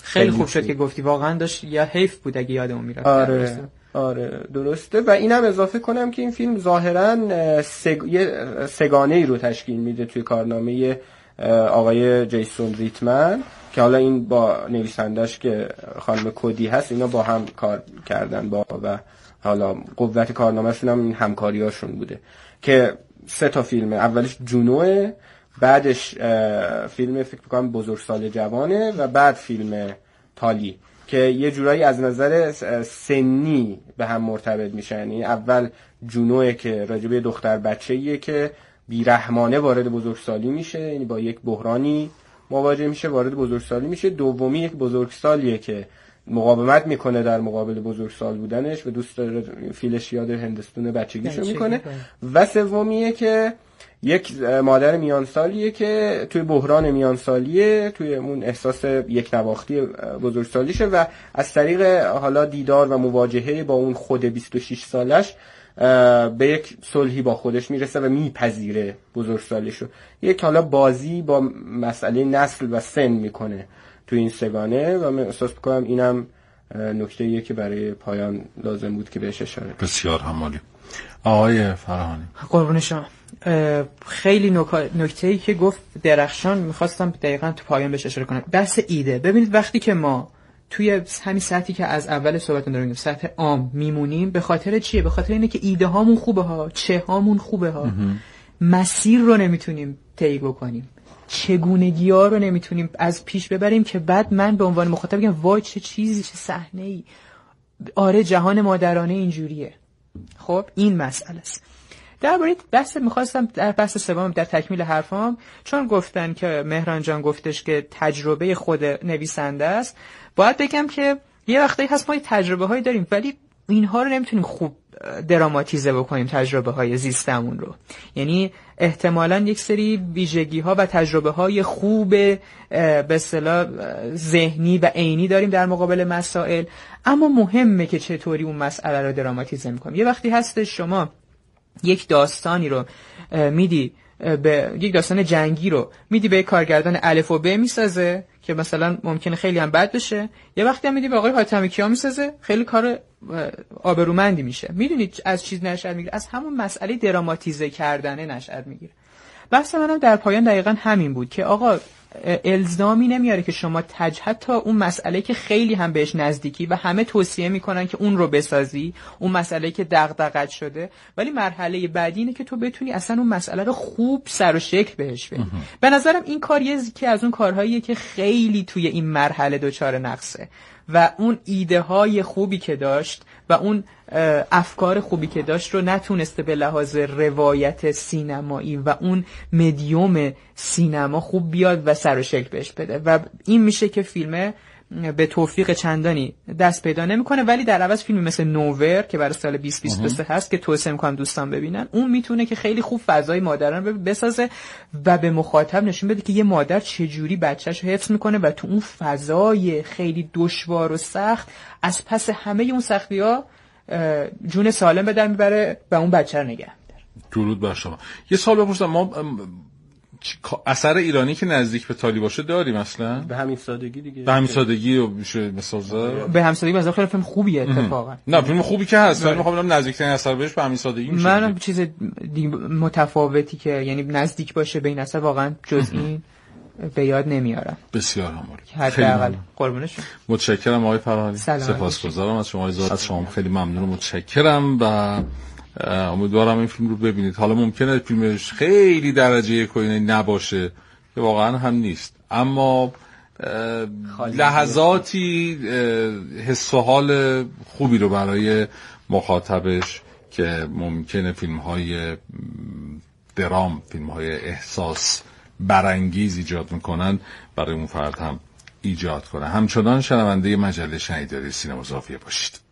خیلی خوب شد که گفتی، واقعا داشت یا حیف بود اگه یادمون میرفت. آره درسته. و اینم اضافه کنم که این فیلم ظاهرا سگانه ای رو تشکیل میده توی کارنامه آقای جیسون ریتمن که حالا این با نویسندش که خانم کودی هست اینا با هم کار کردن و حالا قوت کارنامه‌شون هم این همکاریاشون بوده که 3 تا فیلمه. اولش جونوه، بعدش فیلم فکر می‌کنم بزرگسال جوانه و بعد فیلم تالی که یه جورایی از نظر سنی به هم مرتبط میشن. یعنی اول جونوه که راجبه دختر بچه‌ایه که بیرحمانه وارد بزرگسالی میشه، یعنی با یک بحرانی مواجه میشه، وارد بزرگسالی میشه. دومی یک بزرگسالیه که مقاومت میکنه در مقابل بزرگسال بودنش و دوست داره فیلش یاد هندستون بچگیشو میکنه. و سومیه که یک مادر میانسالیه که توی بحران میانسالیه، توی اون احساس یک نواختی بزرگسالیشه و از طریق حالا دیدار و مواجهه با اون خود 26 سالش به یک صلحی با خودش میرسه و میپذیره بزرگسالیشو. یک حالا بازی با مسئله نسل و سن میکنه توی این سگانه و من احساس میکنم اینم نکته‌ایه که برای پایان لازم بود که بهش اشاره. بسیار همالی. آقای فرهانی قربون شما. خیلی نکته‌ای که گفت درخشان میخواستم دقیقاً تو پایان بهش اشاره کنم. بحث ایده. ببینید وقتی که ما توی همین سطحی که از اول صحبتون داریم سطح عام میمونیم، به خاطر چیه؟ به خاطر اینه که ایده هامون خوبه ها، چه هامون خوبه ها، مسیر رو نمیتونیم طی بکنیم، چگونگی ها رو نمیتونیم از پیش ببریم که بعد من به عنوان مخاطب بگم وای چه چیزی، چه صحنه ای، آره جهان مادرانه اینجوریه. خب این مسئله است. درباره میخواستم در بحث سوم در تکمیل حرفام، چون گفتن که مهران جان گفتش که تجربه خود نویسنده است، باید بگم که یه وقتی هست ما تجربه هایی داریم ولی اینها رو نمیتونیم خوب دراماتیزه بکنیم، تجربه های زیستمون رو. یعنی احتمالاً یک سری ویژگی ها و تجربه های خوب به اصطلاح ذهنی و عینی داریم در مقابل مسائل، اما مهمه که چطوری اون مسئله رو دراماتیزه میکنیم. یه وقتی هست شما یک داستانی رو میدی به یک داستان جنگی رو میدی به یک کارگردان الف و ب میسازه که مثلا ممکنه خیلی هم بد بشه، یه وقتی هم میدی به آقای حاتمی کیا میسازه خیلی کار آبرومندی میشه. میدونید از چیز نشأت میگیره؟ از همون مسئله دراماتیزه کردنه نشأت میگیره. بحث منم در پایان دقیقاً همین بود که آقا الزامی نمیاره که شما حتی اون مسئله که خیلی هم بهش نزدیکی و همه توصیه میکنن که اون رو بسازی، اون مسئله که دغدغت شده، ولی مرحله بعدی اینه که تو بتونی اصلا اون مسئله رو خوب سر و شکل بهش بدی. به نظرم این کار یکی از اون کارهاییه که خیلی توی این مرحله دچار نقصه و اون ایده های خوبی که داشت و اون افکار خوبی که داشت رو نتونسته به لحاظ روایت سینمایی و اون مدیوم سینما خوب بیاد و سر و شکل بهش بده و این میشه که فیلمه به توفیق چندانی دست پیدا نمیکنه، ولی در عوض فیلمی مثل نوور که برای سال 2023 هست که توصیه میکنم دوستان ببینن، اون میتونه که خیلی خوب فضای مادران رو بسازه و به مخاطب نشون بده که یه مادر چجوری بچه‌شو حفظ میکنه و تو اون فضای خیلی دشوار و سخت از پس همه اون سختی‌ها جون سالم به در میبره و اون بچه رو نگه می‌داره. درود بر شما. یه سوال بپرسم، ما اثر ایرانی که نزدیک به تالی باشه داریم اصلا؟ به همین سادگی دیگه. به همین سادگی رو میشه مثال زد. به همین سادگی مثلا خیلی فیلم خوبیه اتفاقا. نه فیلم خوبی که هست، ولی میخوام بگم نزدیکترین اثر بهش به همین سادگی میشه. من چیز متفاوتی که یعنی نزدیک باشه به این اثر واقعا جز این به یاد نمیارم. بسیار همالی. حداقل قربونشون. متشکرم آقای فرهانی. سپاسگزارم از شما. از شما خیلی ممنونم، متشکرم و امیدوارم این فیلم رو ببینید. حالا ممکنه فیلمش خیلی درجه یک نباشه که واقعا هم نیست، اما لحظاتی حس و حال خوبی رو برای مخاطبش که ممکنه فیلم‌های درام، فیلم‌های احساس برانگیز ایجاد میکنن برای اون فرد هم ایجاد کنه. همچنان شنونده مجله شنیداری سینما زاویه باشید.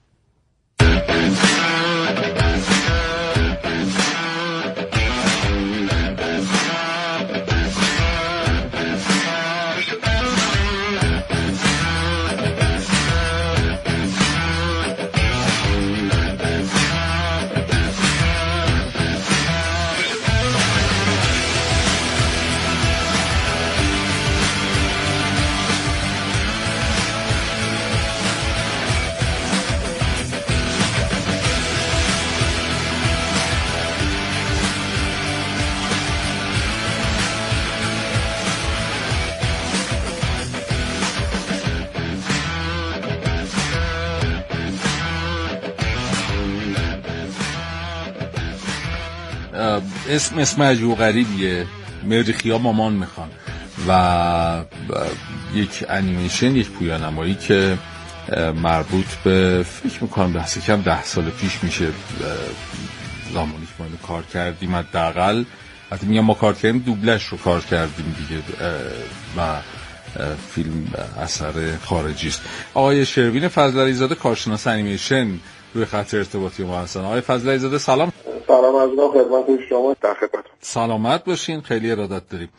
اسم عجیب و غریبیه، مریخیا مامان میخوان و یک انیمیشن، یک پویانمایی که مربوط به فکر میکنم دست کم 10 سال پیش میشه زمانی که ما اینو کار کردیم، حداقل حتی میگم ما کار کردیم دوبلش رو کار کردیم دیگه و فیلم اثر خارجی است. آقای شروین فضلعلی زاده کارشناس انیمیشن روی خط ارتباطی ما هستن. آقای فضلعلی زاده سلام. سلام از خدمت شما، در خدمتتون. سلامت باشین، خیلی ارادت داریم.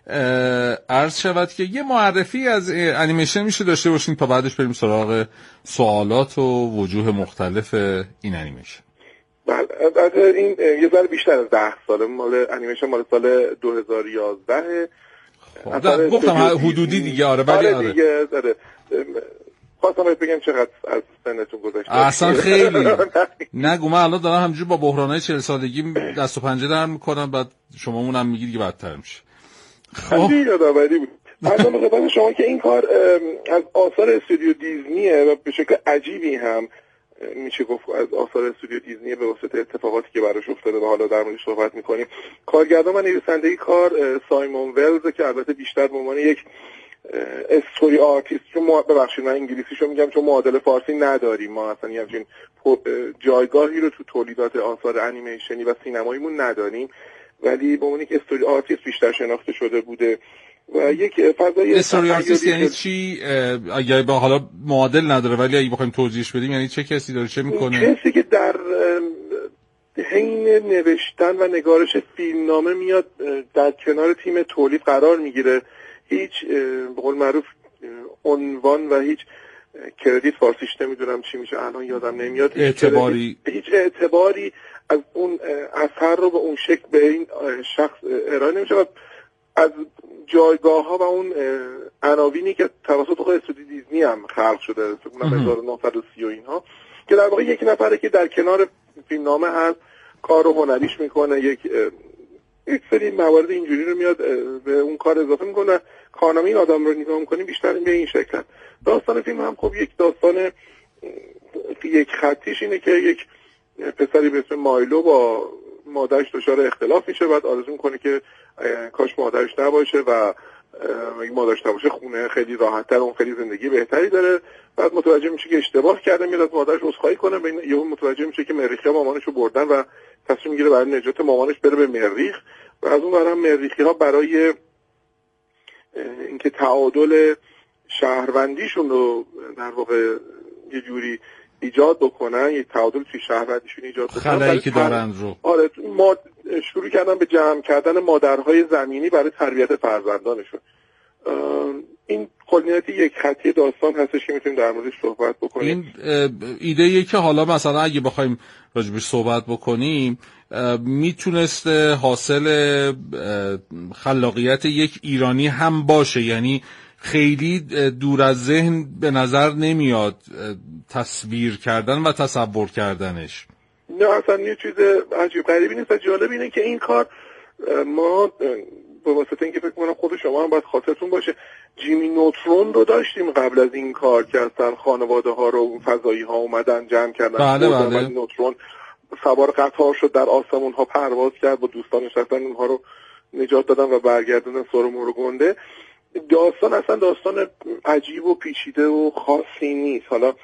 عرض شود که یه معرفی از انیمیشن میشه داشته باشین تا بعدش بریم سراغ سوالات و وجوه مختلف این انیمیشن. بله، البته این یه ذره بیشتر از 10 ساله، مال انیمیشن مال سال 2011. خب گفتم حدودی دیگه. آره ولی آره دیگه داره. خواستم بگم چقدر از سنتون گذشته. اصلا خیلی نگو، من الان دارم همینجوری با بحرانای 40 سالگی دست و پنجه در میکنم، بعد شما مونم میگید که بدتر میشه. خب یادآوری بود. الان خدمت شما که این کار از آثار استودیو دیزنیه و به شکل عجیبی هم میشه گفت از آثار استودیو دیزنیه به واسطه اتفاقاتی که براش افتاده و حالا در موردش صحبت میکنیم. کارگردان و نویسنده این کار سایمون ولز که البته بیشتر به عنوان یک استوری آرتیست، چون ببخشید من انگلیسیشو میگم چون معادل فارسی نداریم، ما اصلا همچین جایگاهی رو تو تولیدات آثار انیمیشنی و سینماییمون نداریم، ولی به عنوان یک استوری آرتیست بیشتر شناخته شده بوده و یک فضای استوری آرتیست یعنی چی؟ اگه با حالا معادل نداره ولی اگه بخوایم توضیحش بدیم یعنی چه کسی داره چه میکنه؟ کسی که در حین نوشتن و نگارش فیلمنامه میاد در کنار تیم تولید قرار میگیره، هیچ به قول معروف عنوان و هیچ کردیت فارسیش نمیدونم چی میشه الان یادم نمیاد، هیچ اعتباری از اون اثر رو به اون شکل به این شخص ارائه نمیشه و از جایگاه ها و اون عناوینی که توسط خود استودیو دیزنی هم خلق شده اونم 1930 و اینها، که در واقع یک نفره که در کنار فیلمنامه هست کار رو هنریش میکنه، یک سری موارد اینجوری رو میاد به اون کار اضافه میکنه. کارنامه این آدم رو نگاه میکنیم بیشتر به این شکل. داستان فیلم هم خب یک داستان یک خطیش اینه که یک پسری به اسم مایلو با مادرش دچار اختلاف میشه، بعد آرزو میکنه که کاش مادرش نباشه و اگه مادرش نباشه خونه خیلی راحت‌تر، اون خیلی زندگی بهتری داره. بعد متوجه میشه که اشتباه کرده، میاد از مادرش عذرخواهی کنه، یهو متوجه میشه که مریخیا مامانش رو بردن و تصمیم میگیره برای نجات مامانش بره به مریخ و از اون برام مریخی‌ها برای اینکه تعادل شهروندیشون رو در واقع یه جوری ایجاد بکنن، یه تعادل توی شهروندیشون ایجاد بکنن، خلایی که دارن رو آره ما شروع کردن به جمع کردن مادرهای زمینی برای تربیت فرزندانشون. این کلیتی یک خطی داستان هستش که میتونیم در موردش صحبت بکنیم. این ایده‌ایه که حالا مثلا اگه بخوایم راجبش صحبت بکنیم میتونست حاصل خلاقیت یک ایرانی هم باشه، یعنی خیلی دور از ذهن به نظر نمیاد تصویر کردن و تصور کردنش. نه اصلا یه چیز عجیب غریبی نیست. جالب اینه که این کار ما به واسطه اینکه فکر کنم خود شما هم باید خاطرتون باشه جیمی نوترون رو داشتیم قبل از این کار که اصلا خانواده ها رو فضایی ها اومدن جمع کردن. بله. نوترون سوار قطار شد در آسمون ها پرواز کرد، با دوستانش رفتن اونها رو نجات دادن و برگردوندن سر مور گنده. داستان اصلا داستان عجیب و پیچیده و خاصی نیست. حالا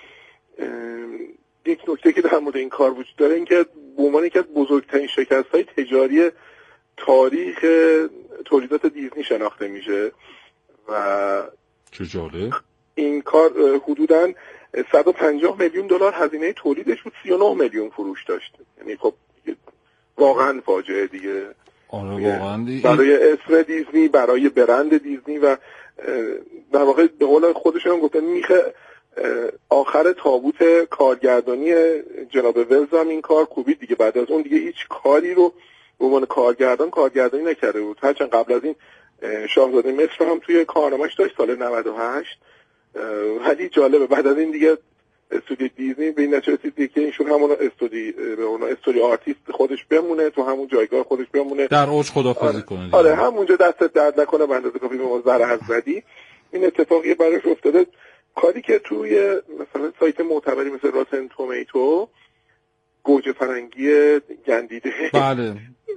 یک نکته که در مورد این کار وجود داره این که به عنوان یکی از بزرگترین شکست‌های تجاری تاریخ تولیدات دیزنی شناخته میشه و چه جالب. این کار حدوداً 150 میلیون دلار هزینه تولیدش بود، 39 میلیون فروش داشت. یعنی خب واقعا فاجعه دیگه. آره واقعا برای اسم دیزنی، برای برند دیزنی و در واقع به قول خودشون گفتن میخه آخر تابوت کارگردانی جناب ولز هم این کار کوبید دیگه. بعد از اون دیگه هیچ کاری رو به عنوان کارگردانی نکرده بود. هرچند قبل از این شاهزاده مصر هم توی کارنامه‌اش داشت سال 98. ولی جالبه بعد از این دیگه استودیو دیزنی به این نتیجه رسید که ایشون همون استوری آرتیست خودش بمونه، تو همون جایگاه خودش بمونه، در اوج خدافظی کنه. آره همونجا دستت درد نکنه، به اندازه کافی به ما ضرر زدی. این اتفاقی براش افتاده. کاری که توی مثلا سایت معتبری مثل راتن تومیتو گوجه فرنگی گندیده بله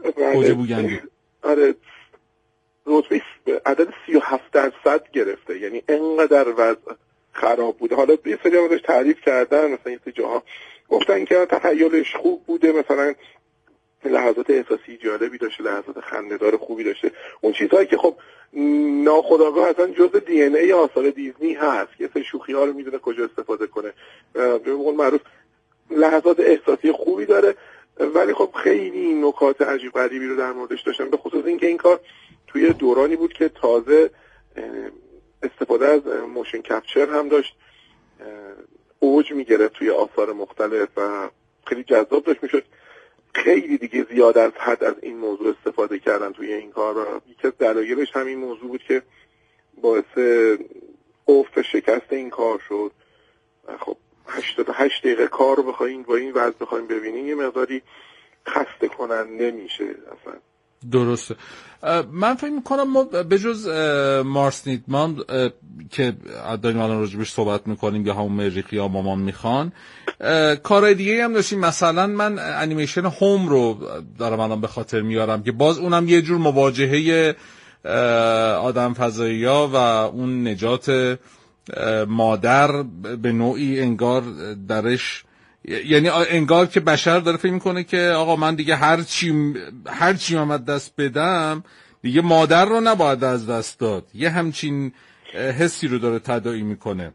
گوجه بوگندی. آره رتبه عدد 37% گرفته، یعنی انقدر وضع خراب بوده. حالا یه سری هم ازش تعریف کردن، مثلا یه سری جاها گفتن که تخیلش خوب بوده، مثلا لحظات احساسی جالبی داشته، لحظات خنده‌دار خوبی داشته، اون چیزهایی که خب ناخودآگاه اصلا جزء دی ان ای آثار دیزنی هست، یه سری شوخی‌ها رو میدونه کجا استفاده کنه. به قول معروف لحظات احساسی خوبی داره، ولی خب خیلی نکات عجیب غریبی رو در موردش داشتن، به خصوص اینکه این کار توی دورانی بود که تازه استفاده از موشن کپچر هم داشت اوج میگرفت توی آثار مختلف و خیلی جذاب داشت میشد. خیلی دیگه زیاد از حد از این موضوع استفاده کردن توی این کار و یکی از دلایلش همین موضوع بود که باعث افت شکست این کار شد. خب 88 دقیقه کار رو بخواین با این وضع بخواین ببینین یه مقداری خسته کننده میشه اصلا. درسته. من فکر میکنم ما به جز مارس نیدمان که داریم الان راجبش صحبت میکنیم یا همون مریخ یا مامان میخوان، کارهای دیگه هم داشتیم. مثلا من انیمیشن هوم رو دارم الان به خاطر میارم که باز اونم یه جور مواجهه آدم فضایی‌ها و اون نجات مادر به نوعی انگار درش، یعنی انگار که بشر داره فکر میکنه که آقا من دیگه هر چی من دست بدم دیگه مادر رو نباید از دست داد. یه همچین حسی رو داره تداعی میکنه.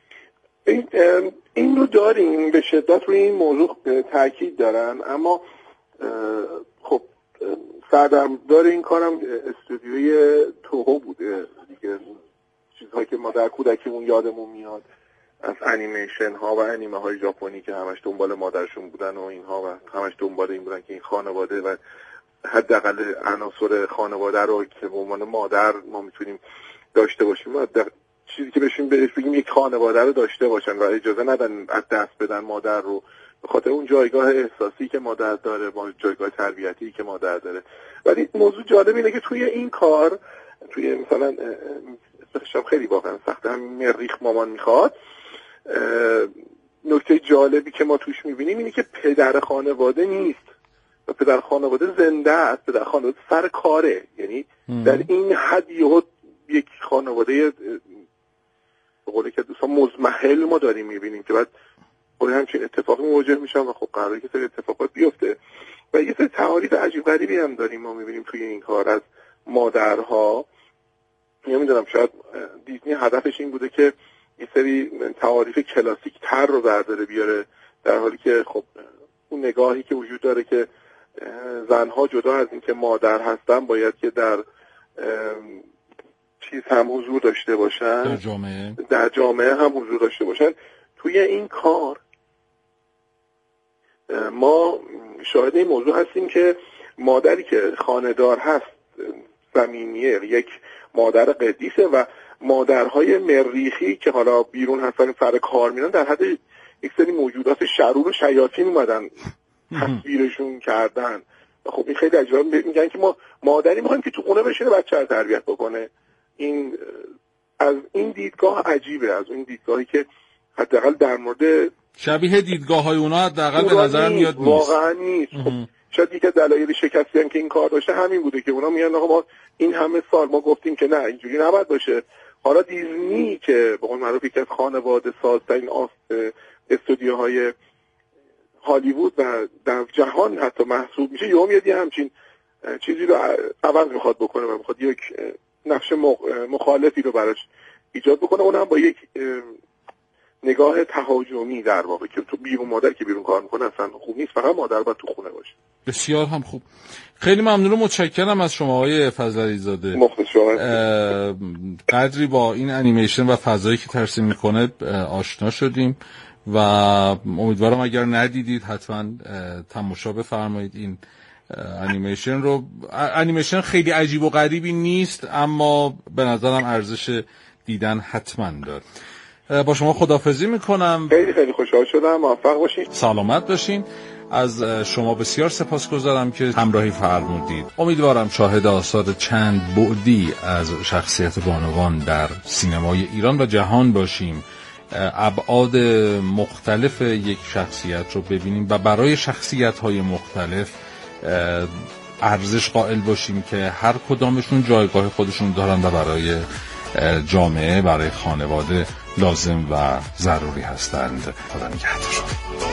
این رو داریم، به شدت روی این موضوع تاکید دارن، اما خب سردمدار این کارم استودیوی توهو بوده دیگه. چیزهایی که ما در کودکیمون یادمون میاد از انیمیشن ها و انیمه های ژاپنی که همش دنبال مادرشون بودن و اینها و همش دنبال این بودن که این خانواده و حداقل عناصر خانواده رو که به عنوان مادر ما میتونیم داشته باشیم و چیزی که بهش بگیم یک خانواده رو داشته باشن و اجازه ندن از دست بدن مادر رو، به خاطر اون جایگاه احساسی که مادر داره، با جایگاه تربیتی که مادر داره. ولی موضوع جالب اینه که توی این کار، توی مثلا خیلی واقعا سخته، همین مریخ مامان میخواد، نکته جالبی که ما توش میبینیم اینه که پدر خانواده نیست و پدر خانواده زنده است، پدر خانواده سر کاره. یعنی در این حد یک خانواده به قولی که دوستان مزمحل ما داریم میبینیم که بعد همچین اتفاقی مواجه میشن و خب قراره که سری اتفاقات بیفته و یه سری تعاریف عجیب غریبی هم داریم ما میبینیم توی این کار از مادرها. نمیدونم شاید دیزنی هدفش این بوده که یه سری تعاریف کلاسیک تر رو برداره بیاره، در حالی که خب اون نگاهی که وجود داره که زنها جدا از این که مادر هستن باید که در چیز هم حضور داشته باشن، در جامعه هم حضور داشته باشن. توی این کار ما شاهد این موضوع هستیم که مادری که خانه‌دار هست زمینیه، یک مادر قدیسه و مادرهای مریخی که حالا بیرون هستن سر کار میرن در حد یک سری موجودات شرور و شیاطین اومدن تصویرشون کردن و خب این خیلی عجیبه. میگن که ما مادری میخوایم که تو خونه بشینه بچه رو تربیت بکنه. این از این دیدگاه عجیبه، از این دیدگاهی که حداقل در مورد شبیه دیدگاه‌های اونا حداقل به نظر میاد نیست. واقعا نیست. خب شاید یک دلایل شکستی هم که این کار داشته همین بوده که اونا میگن آقا ما این همه سال ما گفتیم که نه اینجوری نباید باشه. حالا دیزنی که به قول معروف یکی از خانواده سازترین استودیوهای هالیوود و در جهان حتی محسوب میشه، یهو میاد یه همچین چیزی رو عوض میخواد بکنه و میخواد یک نقش مخالفی رو براش ایجاد بکنه، اونم با یک نگاه تهاجمی در واقع که تو بیرون مادر که بیرون کار میکنه اصلا خوب نیست، فقط مادر باید تو خونه باشه. بسیار هم خوب. خیلی ممنون و متشکرم از شما آقای فضل علیزاده. قدری با این انیمیشن و فضایی که ترسیم میکنه آشنا شدیم و امیدوارم اگر ندیدید حتما تماشا بفرمایید این انیمیشن رو. انیمیشن خیلی عجیب و غریبی نیست اما به نظرم ارزش دیدن حتما داره. با شما خداحافظی میکنم. خیلی خیلی خوشحال شدم. موفق باشین. سلامت باشین. از شما بسیار سپاسگزارم که همراهی فرمودید. امیدوارم شاهد آثار چند بعدی از شخصیت بانوان در سینمای ایران و جهان باشیم، ابعاد مختلف یک شخصیت رو ببینیم و برای شخصیت‌های مختلف ارزش قائل باشیم که هر کدامشون جایگاه خودشون دارن و برای جامعه، برای خانواده لازم و ضروری هستند. خدا نگهدار.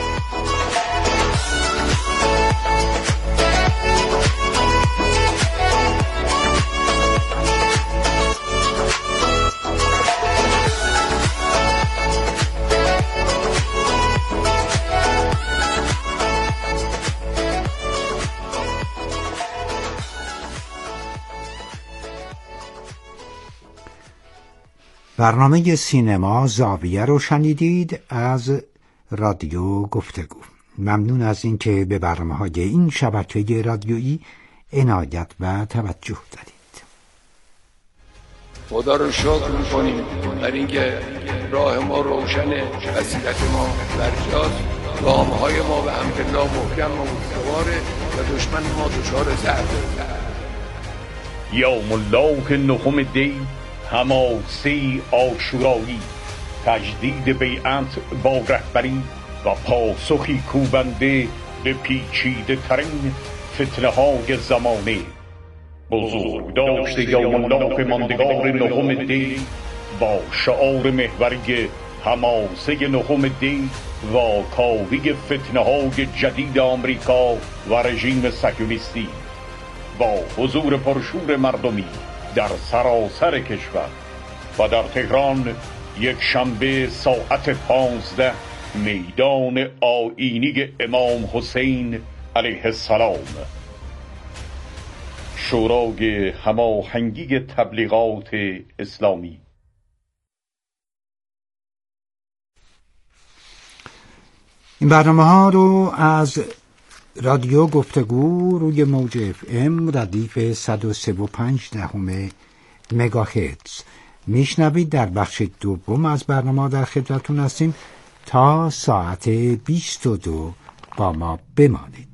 برنامه سینما زاویه رو شنیدید از رادیو گفتگو. ممنون از اینکه به برنامه‌های این شبکه رادیویی عنایت و توجه دارید. خدا رو شکر می‌کنیم بر اینکه راه ما روشنه، بصیرت ما برجاست، گام‌های ما به حمدالله محکم و استواره و دشمن ما دچار ضعف. یوم الله نهم دی حماسی آشورایی، تجدید بیعت با رهبری و پاسخی کوبنده به پیچیده ترین فتنه های زمانه. بزرگ داشت یوم الله ماندگار نهم دی با شعار محوری حماسه نهم دی و کاوی فتنه های جدید آمریکا و رژیم صهیونیستی، با حضور پرشور مردمی در سراسر کشور و در تهران یک شنبه ساعت 15 میدان آیینی امام حسین علیه السلام. شورای هماهنگی تبلیغات اسلامی. این برنامه ها رو از رادیو گفتگو روی موج FM ردیف 103.5 مگاهرتز میشنوید. در بخش دوم از برنامه در خدمتتون هستیم. تا ساعت 22 با ما بمانید.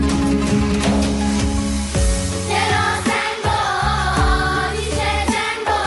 چرا زنگاری چه زنگاری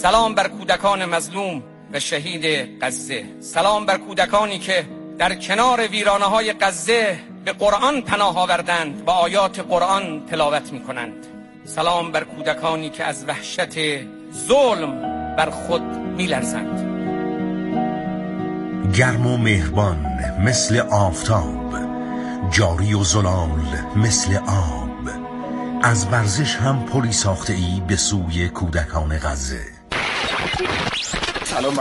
سلام بر کودکان مظلوم و شهید غزه. سلام بر کودکانی که در کنار ویرانه‌های غزه به قرآن پناه آوردند و آیات قرآن تلاوت می‌کنند. سلام بر کودکانی که از وحشت ظلم بر خود می‌لرزند. گرم و مهربان مثل آفتاب، جاری و زلال مثل آب، از ورزش هم پلی ساخته ای به سوی کودکان غزه. سلام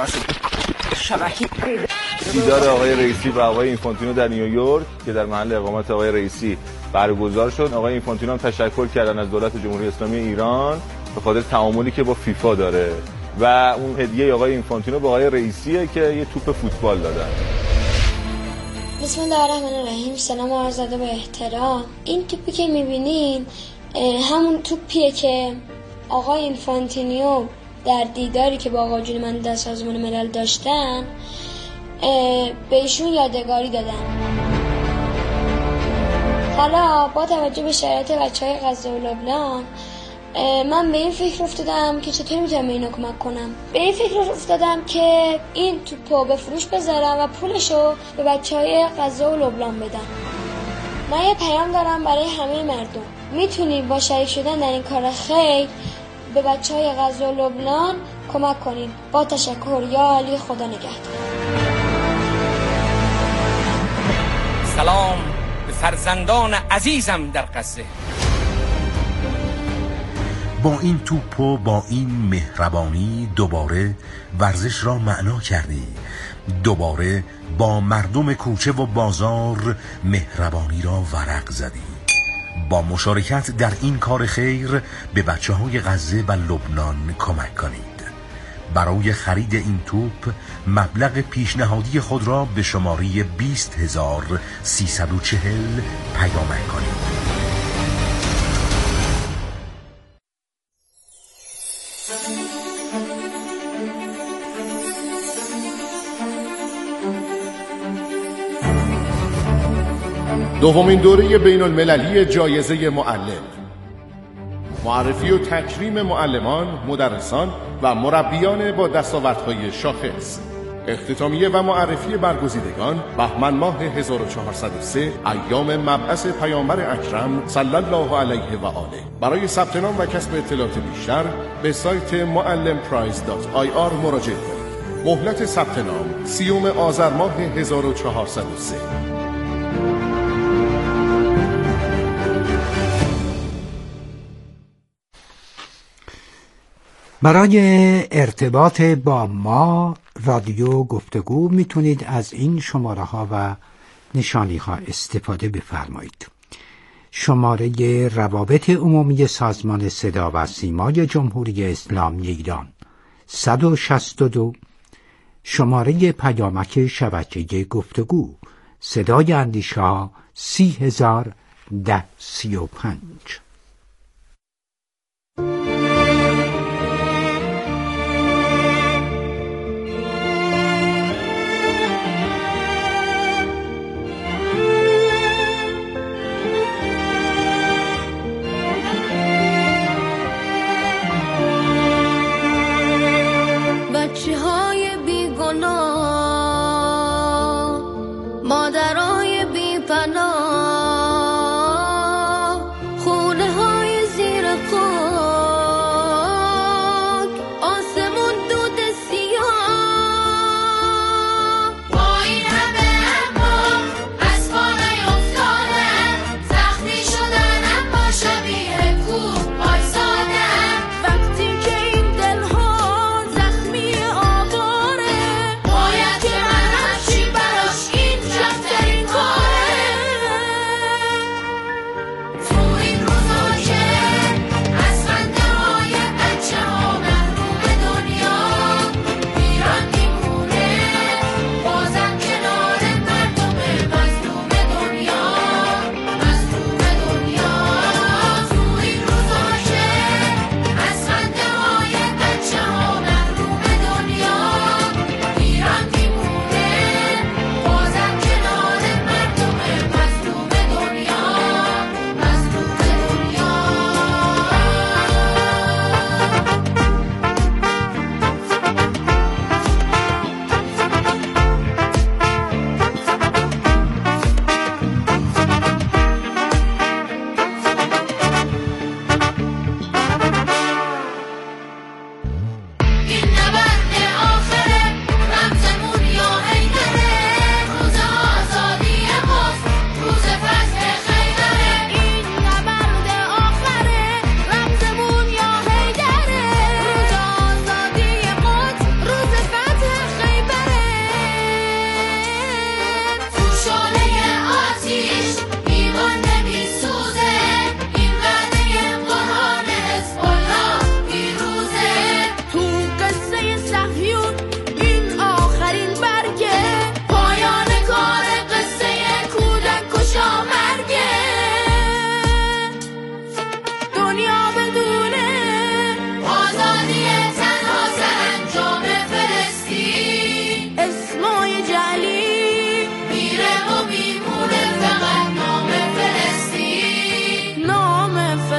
دیدار آقای رئیسی و آقای اینفانتینو در نیویورک که در محل اقامت آقای رئیسی برگزار شد. آقای اینفانتینو هم تشکر کردن از دولت جمهوری اسلامی ایران به خاطر تعاملی که با فیفا داره و اون هدیه آقای اینفانتینو به آقای رئیسیه که یه توپ فوتبال دادن. بسم الله الرحمن الرحیم. سلام عرض ادب و احترام. این توپی که میبینین همون توپیه که آقای اینفانتینیو در دیداری که با آقا جون من در سازمان ملل داشتن به ایشون یادگاری دادن. حالا با توجه به شرایط بچهای غزه و لبنان من به این فکر افتادم که چطور میتونم به اینا کمک کنم. به این فکر افتادم که این توپو به فروش بذارم و پولشو به بچهای غزه و لبنان بدم. من یه پیام دارم برای همه مردم. میتونید با شریک شدن در این کار خیر به بچهای غزه و لبنان کمک کنید. با تشکر. یا علی، خدا نگهدار. سلام به فرزندان عزیزم در غزه. با این توپ و با این مهربانی دوباره ورزش را معنا کردی. دوباره با مردم کوچه و بازار مهربانی را ورق زدی. با مشارکت در این کار خیر به بچه‌های غزه و لبنان کمک کنید. برای خرید این توپ مبلغ پیشنهادی خود را به شماره 20340 پیامک کنید. دومین دوره بین المللی جایزه معلم، معرفی و تکریم معلمان، مدرسان و مربیان با دستاوردهای شاخص، اختتامیه و معرفی برگزیدگان بهمن ماه 1403 ایام مبعث پیامبر اکرم صلی الله علیه و آله. برای ثبت نام و کسب اطلاعات بیشتر به سایت muallimprize.ir مراجعه کنید. مهلت ثبت نام 30 آذر ماه 1403. برای ارتباط با ما رادیو گفتگو میتونید از این شماره ها و نشانی ها استفاده بفرمایید. شماره روابط عمومی سازمان صدا و سیمای جمهوری اسلامی ایران 162. شماره پیامک شبکه گفتگو صدای اندیشا 30,1035. مادرای بی پناه، خونه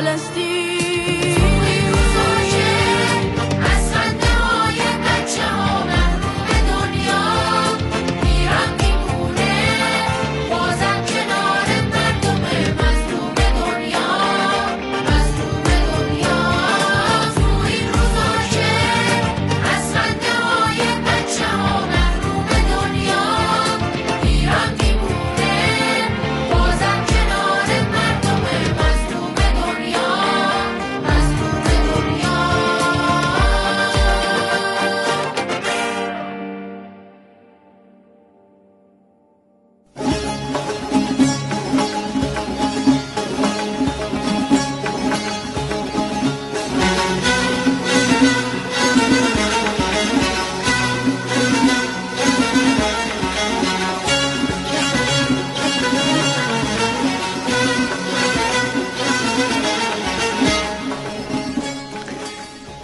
فلسطین.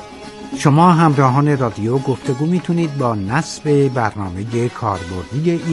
شما همراهان رادیو گفتگو میتونید با نصب برنامه کاربردی